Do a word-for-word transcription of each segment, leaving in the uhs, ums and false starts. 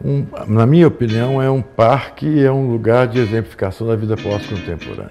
um, na minha opinião, é um parque e é um lugar de exemplificação da vida pós-contemporânea.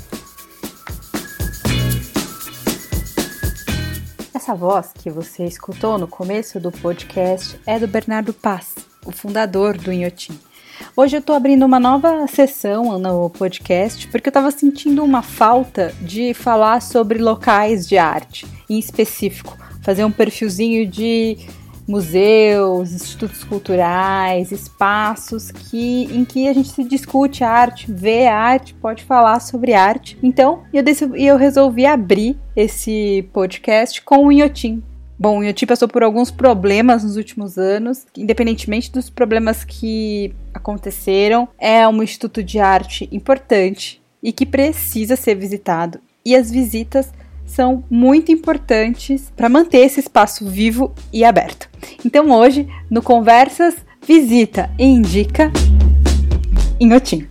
Essa voz que você escutou no começo do podcast é do Bernardo Paz, o fundador do Inhotim. Hoje eu estou abrindo uma nova sessão no podcast porque eu estava sentindo uma falta de falar sobre locais de arte, em específico, fazer um perfilzinho de museus, institutos culturais, espaços que, em que a gente se discute arte, vê arte, pode falar sobre arte. Então, eu, decidi, eu resolvi abrir esse podcast com o Inhotim. Bom, o Inhotim passou por alguns problemas nos últimos anos, independentemente dos problemas que aconteceram, é um instituto de arte importante e que precisa ser visitado. E as visitas são muito importantes para manter esse espaço vivo e aberto. Então hoje, no Conversas, visita e indica Inhotim.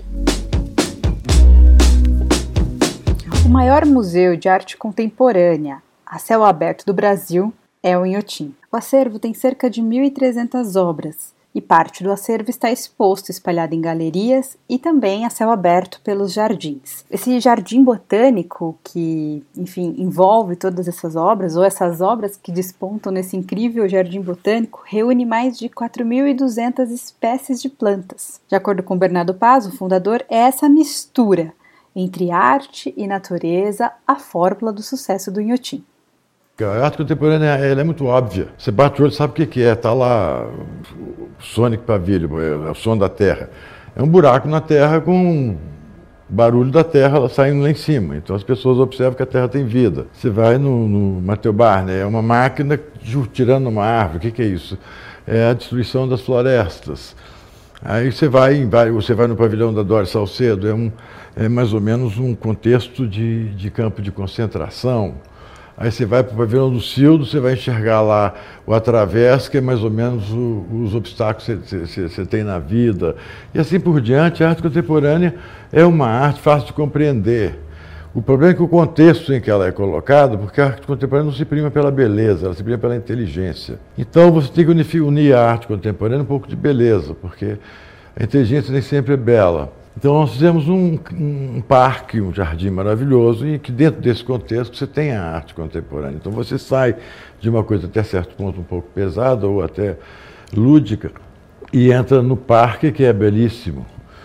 O maior museu de arte contemporânea a céu aberto do Brasil é o Inhotim. O acervo tem cerca de mil e trezentas obras e parte do acervo está exposto, espalhado em galerias e também a céu aberto pelos jardins. Esse jardim botânico que, enfim, envolve todas essas obras, ou essas obras que despontam nesse incrível jardim botânico, reúne mais de quatro mil e duzentas espécies de plantas. De acordo com Bernardo Paz, o fundador, é essa mistura entre arte e natureza a fórmula do sucesso do Inhotim. A arte contemporânea ela é muito óbvia. Você bate o olho e sabe o que é. Está lá o Sonic Pavilion, é o som da terra. É um buraco na terra com barulho da terra saindo lá em cima. Então as pessoas observam que a terra tem vida. Você vai no, no Mateu Barner, é uma máquina tirando uma árvore. O que, que é isso? É a destruição das florestas. Aí você vai, você vai no pavilhão da Doris Salcedo, é, um, é mais ou menos um contexto de, de campo de concentração. Aí você vai para o pavilhão do Cildo, você vai enxergar lá o através, que é mais ou menos o, os obstáculos que você, você, você tem na vida. E assim por diante, a arte contemporânea é uma arte fácil de compreender. O problema é que o contexto em que ela é colocada, porque a arte contemporânea não se prima pela beleza, ela se prima pela inteligência. Então você tem que unir a arte contemporânea um pouco de beleza, porque a inteligência nem sempre é bela. Então nós fizemos um, um parque, um jardim maravilhoso, e que dentro desse contexto você tem a arte contemporânea. Então você sai de uma coisa até certo ponto um pouco pesada ou até lúdica e entra no parque, que é belíssimo.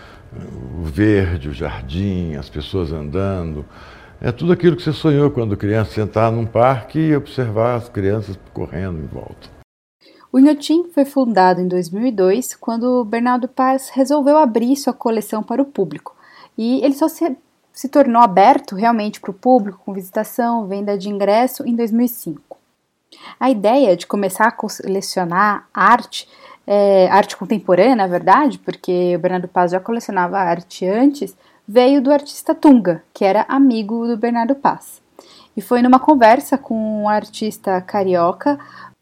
O verde, o jardim, as pessoas andando. É tudo aquilo que você sonhou quando criança, sentar num parque e observar as crianças correndo em volta. O Inhotim foi fundado em dois mil e dois, quando Bernardo Paz resolveu abrir sua coleção para o público. E ele só se, se tornou aberto realmente para o público, com visitação, venda de ingresso, em dois mil e cinco. A ideia de começar a colecionar arte, é, arte contemporânea, na verdade, porque o Bernardo Paz já colecionava arte antes, veio do artista Tunga, que era amigo do Bernardo Paz. E foi numa conversa com um artista carioca,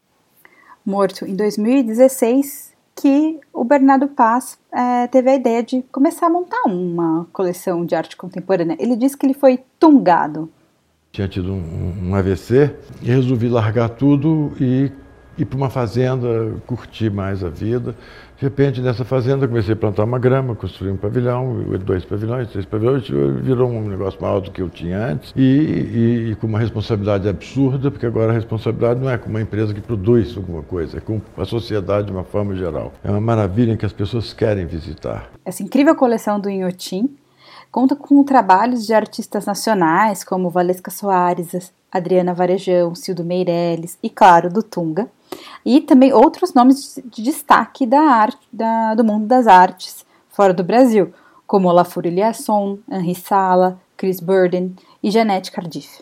morto em dois mil e dezesseis, que o Bernardo Paz é, teve a ideia de começar a montar uma coleção de arte contemporânea. Ele disse que ele foi tungado. Tinha tido um, um A V C e resolvi largar tudo e ir para uma fazenda, curtir mais a vida. De repente, nessa fazenda, comecei a plantar uma grama, construir um pavilhão, dois pavilhões, três pavilhões, virou um negócio maior do que eu tinha antes e, e, e com uma responsabilidade absurda, porque agora a responsabilidade não é com uma empresa que produz alguma coisa, é com a sociedade de uma forma geral. É uma maravilha em que as pessoas querem visitar. Essa incrível coleção do Inhotim conta com trabalhos de artistas nacionais, como Valesca Soares, Adriana Varejão, Cildo Meirelles e, claro, do Tunga. E também outros nomes de destaque da arte, da, do mundo das artes fora do Brasil, como Olafur Eliasson, Henri Sala, Chris Burden e Jeanette Cardiff.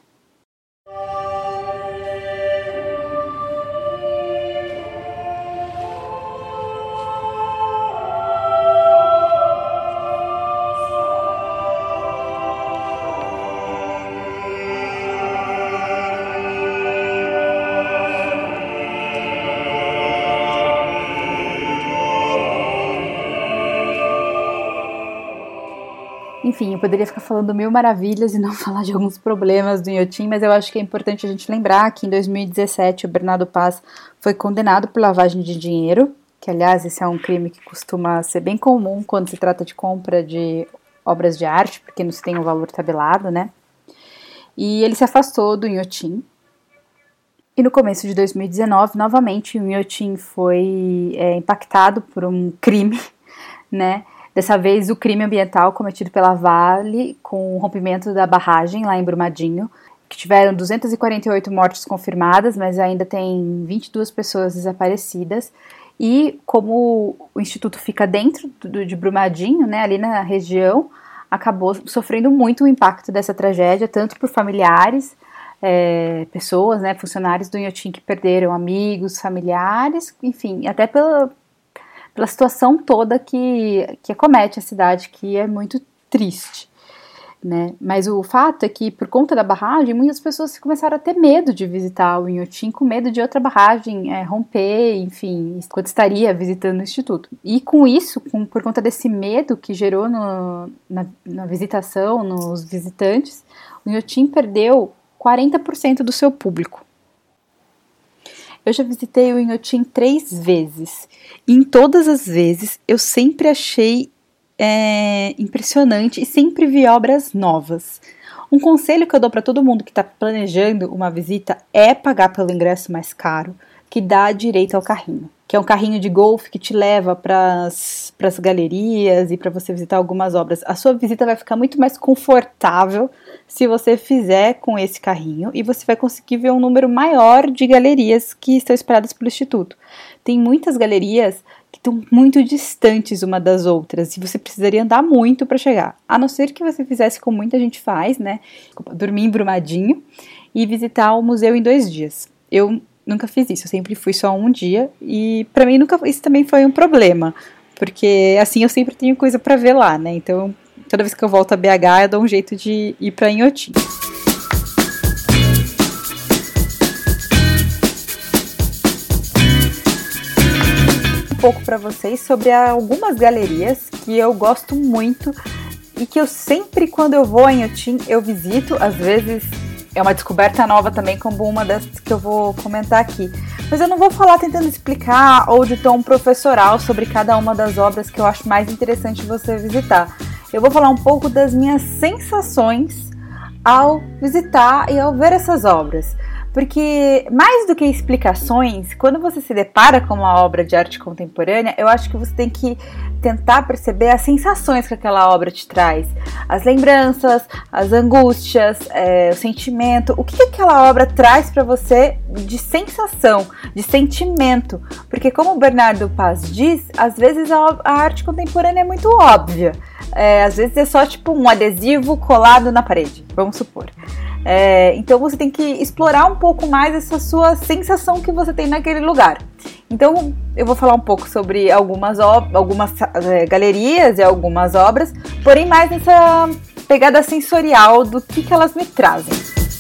Enfim, eu poderia ficar falando mil maravilhas e não falar de alguns problemas do Inhotim, mas eu acho que é importante a gente lembrar que em dois mil e dezessete o Bernardo Paz foi condenado por lavagem de dinheiro que aliás esse é um crime que costuma ser bem comum quando se trata de compra de obras de arte, porque não se tem um valor tabelado, né? E ele se afastou do Inhotim. E no começo de dois mil e dezenove, novamente, o Inhotim foi é, impactado por um crime, né? Dessa vez, o crime ambiental cometido pela Vale com o rompimento da barragem lá em Brumadinho, que tiveram duzentas e quarenta e oito mortes confirmadas, mas ainda tem vinte e duas pessoas desaparecidas. E como o Instituto fica dentro do, de Brumadinho, né, ali na região, acabou sofrendo muito o impacto dessa tragédia, tanto por familiares, É, pessoas, né, funcionários do Inhotim que perderam amigos, familiares, enfim, até pela, pela situação toda que, que acomete a cidade, que é muito triste, né, mas o fato é que por conta da barragem, muitas pessoas começaram a ter medo de visitar o Inhotim, com medo de outra barragem é, romper, enfim, quando estaria visitando o Instituto, e com isso, com, por conta desse medo que gerou no, na, na visitação, nos visitantes, o Inhotim perdeu quarenta por cento do seu público. Eu já visitei o Inhotim três vezes. E em todas as vezes eu sempre achei é, impressionante e sempre vi obras novas. Um conselho que eu dou para todo mundo que está planejando uma visita é pagar pelo ingresso mais caro, que dá direito ao carrinho. Que é um carrinho de golfe que te leva para as galerias e para você visitar algumas obras. A sua visita vai ficar muito mais confortável se você fizer com esse carrinho e você vai conseguir ver um número maior de galerias que estão espalhadas pelo Instituto. Tem muitas galerias que estão muito distantes uma das outras e você precisaria andar muito para chegar. A não ser que você fizesse como muita gente faz, né? Dormir em Brumadinho e visitar o museu em dois dias. Eu nunca fiz isso, eu sempre fui só um dia e pra mim nunca, isso também foi um problema, porque assim eu sempre tenho coisa pra ver lá, né, então toda vez que eu volto a B H eu dou um jeito de ir pra Inhotim. Um pouco pra vocês sobre algumas galerias que eu gosto muito e que eu sempre, quando eu vou a Inhotim, eu visito, às vezes é uma descoberta nova também, como uma das que eu vou comentar aqui. Mas eu não vou falar tentando explicar ou de tom professoral sobre cada uma das obras que eu acho mais interessante você visitar. Eu vou falar um pouco das minhas sensações ao visitar e ao ver essas obras. Porque, mais do que explicações, quando você se depara com uma obra de arte contemporânea, eu acho que você tem que tentar perceber as sensações que aquela obra te traz. As lembranças, as angústias, é, o sentimento. O que, que aquela obra traz para você de sensação, de sentimento. Porque, como o Bernardo Paz diz, às vezes a, a arte contemporânea é muito óbvia. É, às vezes é só tipo um adesivo colado na parede, vamos supor. É, então você tem que explorar um pouco mais essa sua sensação que você tem naquele lugar. Então eu vou falar um pouco sobre algumas, algumas é, galerias e algumas obras, porém mais nessa pegada sensorial do que, que elas me trazem.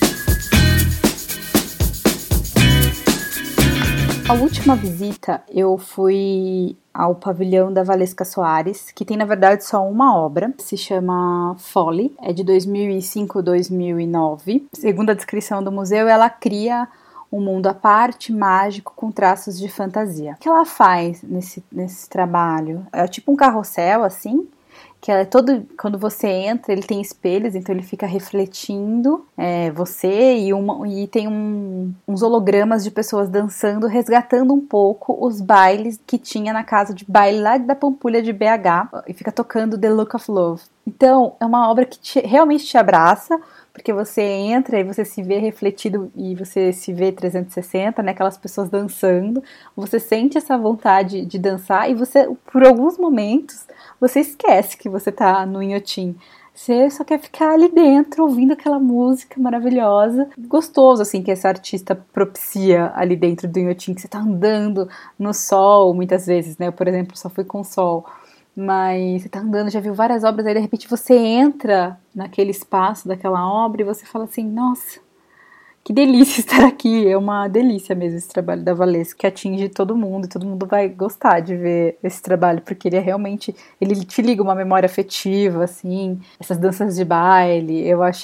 A última visita eu fui ao pavilhão da Valesca Soares, que tem na verdade só uma obra, se chama Folly, é de dois mil e cinco a dois mil e nove. Segundo a descrição do museu, ela cria um mundo à parte, mágico, com traços de fantasia. O que ela faz nesse, nesse trabalho? É tipo um carrossel, assim, que é todo, quando você entra, ele tem espelhos, então ele fica refletindo é, você e, uma, e tem um, uns hologramas de pessoas dançando, resgatando um pouco os bailes que tinha na casa de baile lá da Pampulha de B H, e fica tocando The Look of Love. Então, é uma obra que te, realmente te abraça, porque você entra e você se vê refletido e você se vê trezentos e sessenta, né, aquelas pessoas dançando, você sente essa vontade de dançar e você, por alguns momentos, você esquece que você tá no Inhotim. Você só quer ficar ali dentro, ouvindo aquela música maravilhosa. Gostoso, assim, que essa artista propicia ali dentro do Inhotim, que você tá andando no sol, muitas vezes, né? Eu, por exemplo, só fui com sol. Mas você tá andando, já viu várias obras, aí de repente você entra naquele espaço daquela obra e você fala assim, nossa, que delícia estar aqui. É uma delícia mesmo esse trabalho da Valesca, que atinge todo mundo, e todo mundo vai gostar de ver esse trabalho, porque ele é realmente, ele te liga uma memória afetiva, assim, essas danças de baile, eu achei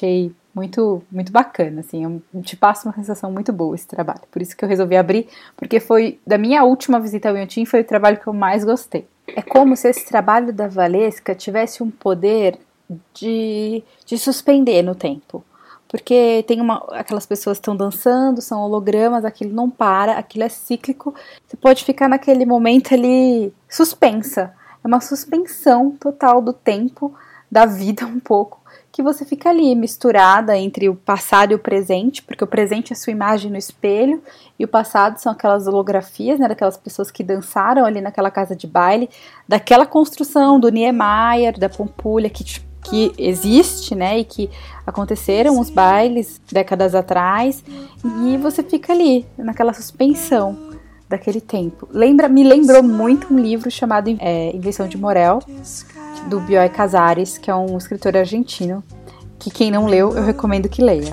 muito, muito bacana, assim, eu te passa uma sensação muito boa esse trabalho, por isso que eu resolvi abrir, porque foi, da minha última visita ao Inhotim, foi o trabalho que eu mais gostei. É como se esse trabalho da Valesca tivesse um poder de, de suspender no tempo, porque tem uma, aquelas pessoas que estão dançando, são hologramas, aquilo não para, aquilo é cíclico, você pode ficar naquele momento ali suspensa, é uma suspensão total do tempo, da vida um pouco, que você fica ali misturada entre o passado e o presente, porque o presente é sua imagem no espelho, e o passado são aquelas holografias, né, daquelas pessoas que dançaram ali naquela casa de baile, daquela construção do Niemeyer, da Pampulha, que, que existe, né, e que aconteceram os bailes décadas atrás, e você fica ali, naquela suspensão daquele tempo. Lembra, me lembrou muito um livro chamado é, Invenção de Morel, do Bioy Casares, que é um escritor argentino, que quem não leu, eu recomendo que leia.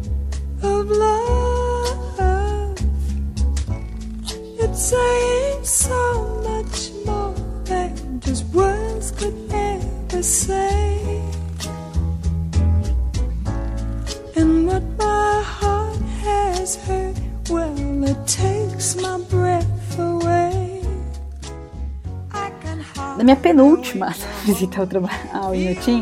Na minha penúltima visita ao, ao Inhotim,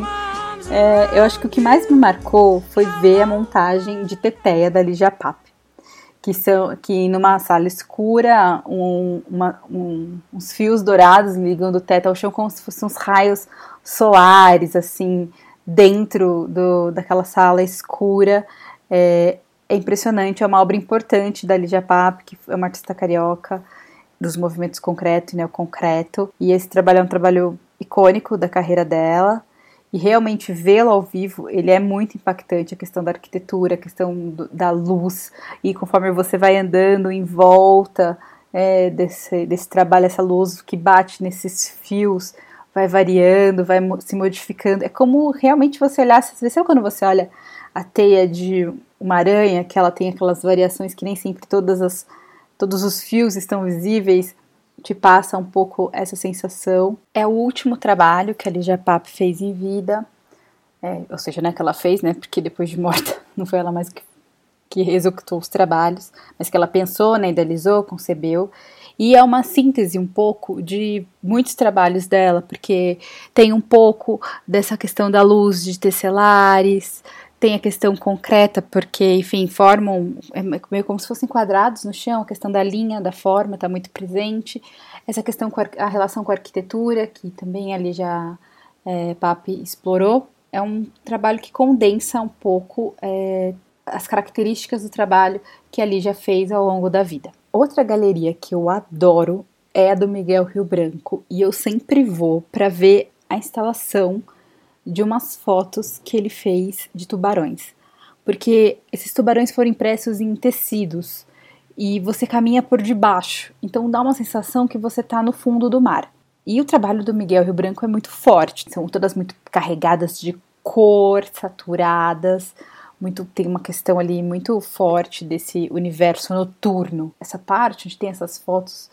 é, eu acho que o que mais me marcou foi ver a montagem de Teteia da Lígia Pape, que, são, que numa sala escura, um, uma, um, uns fios dourados ligam do teto ao chão como se fossem uns raios solares, assim, dentro do, daquela sala escura. É, é impressionante, é uma obra importante da Lígia Pape, que é uma artista carioca, dos movimentos concreto e neoconcreto, e esse trabalho é um trabalho icônico da carreira dela, e realmente vê-lo ao vivo, ele é muito impactante, a questão da arquitetura, a questão do, da luz, e conforme você vai andando em volta é, desse, desse trabalho, essa luz que bate nesses fios, vai variando, vai se modificando, é como realmente você olhar, você sabe quando você olha a teia de uma aranha, que ela tem aquelas variações que nem sempre todas as todos os fios estão visíveis, te passa um pouco essa sensação. É o último trabalho que a Lígia Pape fez em vida, é, ou seja, não é que ela fez, né, porque depois de morta não foi ela mais que, que executou os trabalhos, mas que ela pensou, né, idealizou, concebeu, e é uma síntese um pouco de muitos trabalhos dela, porque tem um pouco dessa questão da luz de tesselares, tem a questão concreta, porque, enfim, formam, é meio como se fossem quadrados no chão, a questão da linha, da forma está muito presente, essa questão com a, a relação com a arquitetura, que também ali já é, Pape explorou, é um trabalho que condensa um pouco é, as características do trabalho que a Lígia fez ao longo da vida. Outra galeria que eu adoro é a do Miguel Rio Branco, e eu sempre vou para ver a instalação de umas fotos que ele fez de tubarões, porque esses tubarões foram impressos em tecidos e você caminha por debaixo, então dá uma sensação que você está no fundo do mar. E o trabalho do Miguel Rio Branco é muito forte, são todas muito carregadas de cor, saturadas, muito, tem uma questão ali muito forte desse universo noturno. Essa parte onde tem essas fotos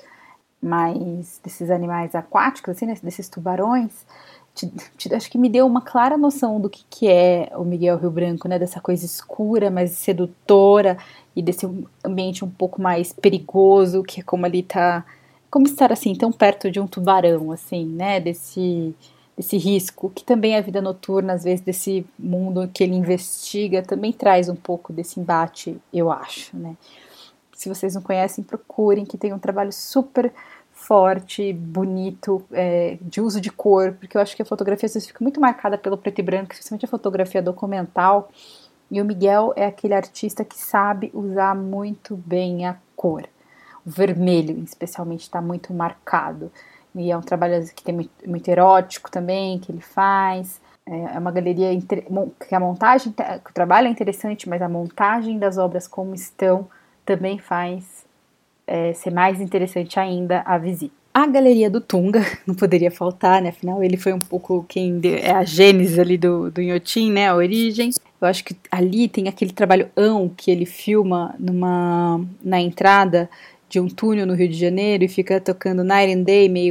mais desses animais aquáticos, assim, né, desses tubarões, Te, te, acho que me deu uma clara noção do que, que é o Miguel Rio Branco, né? Dessa coisa escura, mais sedutora, e desse ambiente um pouco mais perigoso, que é como ali tá, como estar assim, tão perto de um tubarão, assim, né? Desse, desse risco, que também é a vida noturna, às vezes, desse mundo que ele investiga, também traz um pouco desse embate, eu acho, né? Se vocês não conhecem, procurem, que tem um trabalho super forte, bonito, é, de uso de cor, porque eu acho que a fotografia às vezes fica muito marcada pelo preto e branco, especialmente a fotografia documental, e o Miguel é aquele artista que sabe usar muito bem a cor. O vermelho, especialmente, está muito marcado, e é um trabalho que tem muito, muito erótico também, que ele faz. É uma galeria que a montagem, que o trabalho é interessante, mas a montagem das obras como estão também faz É, ser mais interessante ainda a visita. A Galeria do Tunga, não poderia faltar, né? Afinal, ele foi um pouco quem deu, é a gênese ali do, do Inhotim, né? A origem. Eu acho que ali tem aquele trabalhão que ele filma numa, na entrada de um túnel no Rio de Janeiro e fica tocando Night and Day, meio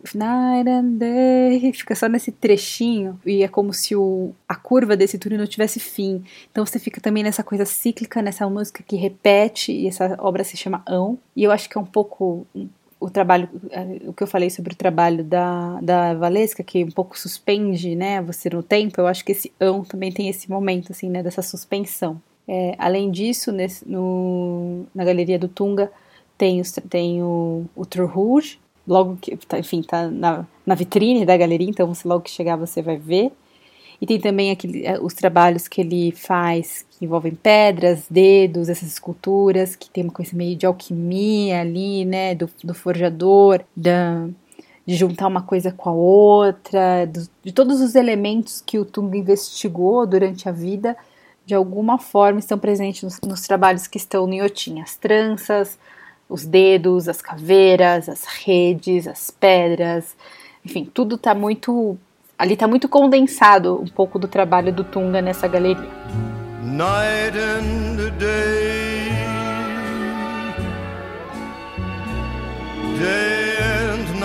night and day, fica só nesse trechinho, e é como se o, a curva desse túnel não tivesse fim. Então você fica também nessa coisa cíclica, nessa música que repete, e essa obra se chama Ão, e eu acho que é um pouco o trabalho, o que eu falei sobre o trabalho da, da Valesca, que um pouco suspende, né, você no tempo. Eu acho que esse Ão também tem esse momento, assim, né, dessa suspensão. É, além disso, nesse, no, na Galeria do Tunga tem, os, tem o, o Trou Rouge, logo que, tá, enfim, tá na, na vitrine da galeria, então você, logo que chegar você vai ver. E tem também aquele, os trabalhos que ele faz que envolvem pedras, dedos, essas esculturas, que tem uma coisa meio de alquimia ali, né, do, do forjador, da, de juntar uma coisa com a outra, do, de todos os elementos que o Tunga investigou durante a vida, de alguma forma estão presentes nos, nos trabalhos que estão no Inhotim. As tranças, os dedos, as caveiras, as redes, as pedras, enfim, tudo está muito... Ali está muito condensado um pouco do trabalho do Tunga nessa galeria. Night and day, day and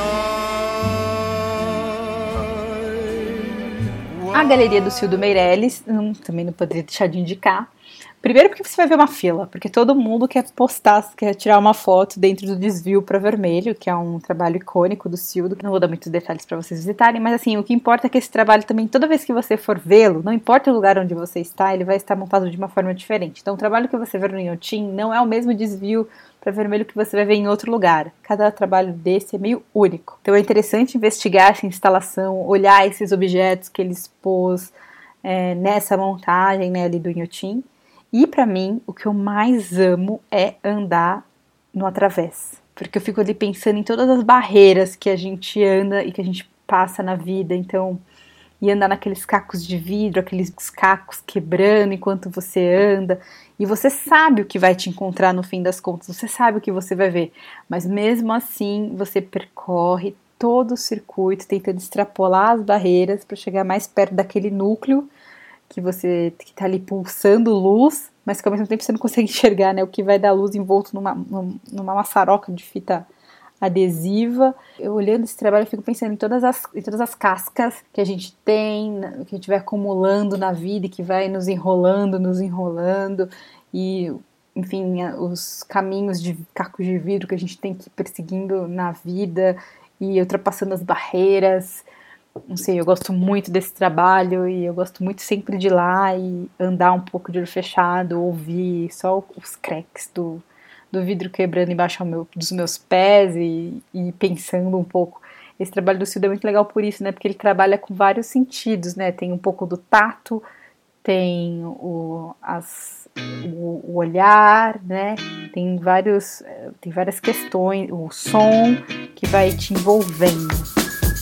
night. A galeria do Cildo Meireles, hum, também não poderia deixar de indicar. Primeiro porque você vai ver uma fila, porque todo mundo quer postar, quer tirar uma foto dentro do desvio para vermelho, que é um trabalho icônico do Cildo, que não vou dar muitos detalhes para vocês visitarem, mas assim, o que importa é que esse trabalho também, toda vez que você for vê-lo, não importa o lugar onde você está, ele vai estar montado de uma forma diferente. Então o trabalho que você vê no Inhotim não é o mesmo desvio para vermelho que você vai ver em outro lugar. Cada trabalho desse é meio único. Então é interessante investigar essa instalação, olhar esses objetos que ele expôs é, nessa montagem, né, ali do Inhotim. E pra mim, o que eu mais amo é andar no através. Porque eu fico ali pensando em todas as barreiras que a gente anda e que a gente passa na vida. Então, e andar naqueles cacos de vidro, aqueles cacos quebrando enquanto você anda. E você sabe o que vai te encontrar no fim das contas, você sabe o que você vai ver. Mas mesmo assim, você percorre todo o circuito, tentando extrapolar as barreiras para chegar mais perto daquele núcleo que você que tá ali pulsando luz, mas que ao mesmo tempo você não consegue enxergar, né, o que vai dar luz envolto numa, numa maçaroca de fita adesiva. Eu olhando esse trabalho, eu fico pensando em todas as, em todas as cascas que a gente tem, que a gente vai acumulando na vida e que vai nos enrolando, nos enrolando, e, enfim, os caminhos de cacos de vidro que a gente tem que ir perseguindo na vida e ultrapassando as barreiras. Não sei, eu gosto muito desse trabalho e eu gosto muito sempre de ir lá e andar um pouco de olho fechado, ouvir só os cracks do, do vidro quebrando embaixo meu, dos meus pés e, e pensando um pouco. Esse trabalho do Cildo é muito legal por isso, né? Porque ele trabalha com vários sentidos, né? Tem um pouco do tato, tem o, as, o, o olhar, né? Tem, vários, tem várias questões, o som que vai te envolvendo.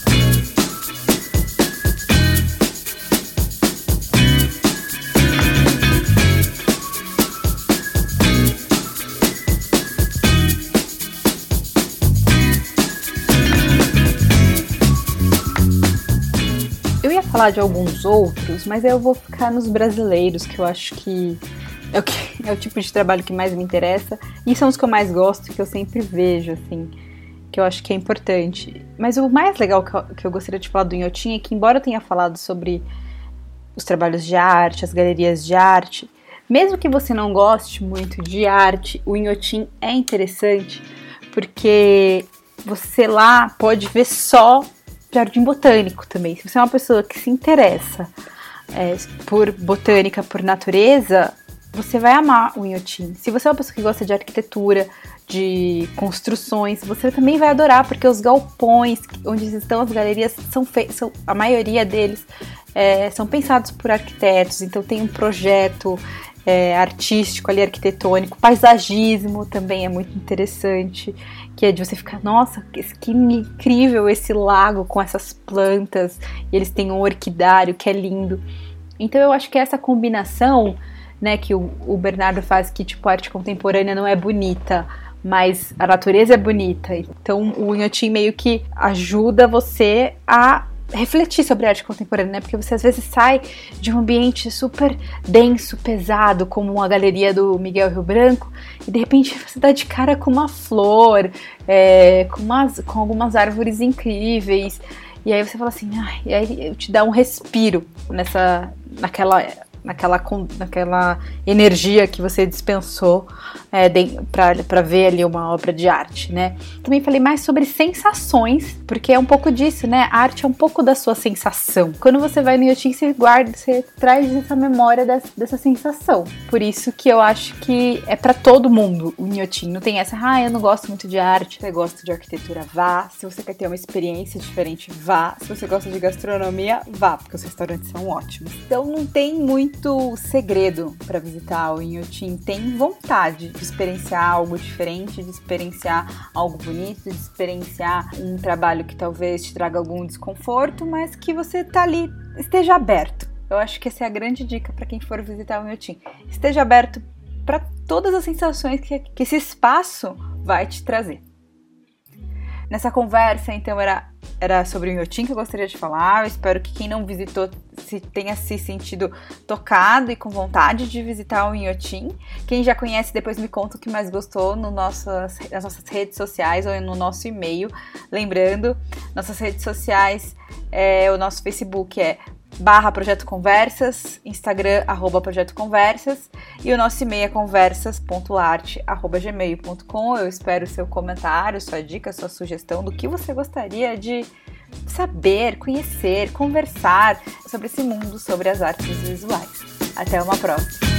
Falar de alguns outros, mas eu vou ficar nos brasileiros, que eu acho que é o, que, é o tipo de trabalho que mais me interessa, e são os que eu mais gosto, que eu sempre vejo, assim, que eu acho que é importante. Mas o mais legal que eu, que eu gostaria de falar do Inhotim é que, embora eu tenha falado sobre os trabalhos de arte, as galerias de arte, mesmo que você não goste muito de arte, o Inhotim é interessante, porque você lá pode ver só jardim botânico também. Se você é uma pessoa que se interessa é, por botânica, por natureza, você vai amar o Inhotim. Se você é uma pessoa que gosta de arquitetura, de construções, você também vai adorar, porque os galpões onde estão as galerias, são feitos, são, a maioria deles é, são pensados por arquitetos, então tem um projeto é, artístico ali, arquitetônico, paisagismo também é muito interessante, que é de você ficar, nossa, que, que incrível esse lago com essas plantas, e eles têm um orquidário que é lindo. Então eu acho que essa combinação, né, que o, o Bernardo faz, que tipo, a arte contemporânea não é bonita, mas a natureza é bonita, então o Inhotim meio que ajuda você a refletir sobre arte contemporânea, né? Porque você às vezes sai de um ambiente super denso, pesado, como uma galeria do Miguel Rio Branco, e de repente você dá de cara com uma flor, é, com, umas, com algumas árvores incríveis, e aí você fala assim, ah, e aí te dá um respiro nessa, naquela, naquela, naquela energia que você dispensou é, para ver ali uma obra de arte, né? Também falei mais sobre sensações, porque é um pouco disso, né? A arte é um pouco da sua sensação. Quando você vai no Inhotim, você guarda, você traz essa memória dessa, dessa sensação. Por isso que eu acho que é para todo mundo o Inhotim. Não tem essa, ah, eu não gosto muito de arte, você gosta de arquitetura, vá. Se você quer ter uma experiência diferente, vá. Se você gosta de gastronomia, vá, porque os restaurantes são ótimos. Então não tem muito segredo para visitar o Inhotim. Tem vontade de experienciar algo diferente, de experienciar algo bonito, de experienciar um trabalho que talvez te traga algum desconforto, mas que você tá ali, esteja aberto. Eu acho que essa é a grande dica para quem for visitar o Inhotim. Esteja aberto para todas as sensações que, que esse espaço vai te trazer. Nessa conversa, então, era, era sobre o Inhotim que eu gostaria de falar. Eu espero que quem não visitou se tenha se sentido tocado e com vontade de visitar o Inhotim. Quem já conhece, depois me conta o que mais gostou no nossas, nas nossas redes sociais ou no nosso e-mail. Lembrando, nossas redes sociais, é, o nosso Facebook é barra Projeto Conversas, Instagram, arroba Projeto Conversas, e o nosso e-mail é conversas ponto arte arroba gmail ponto com. Eu espero o seu comentário, sua dica, sua sugestão do que você gostaria de saber, conhecer, conversar sobre esse mundo, sobre as artes visuais. Até uma próxima!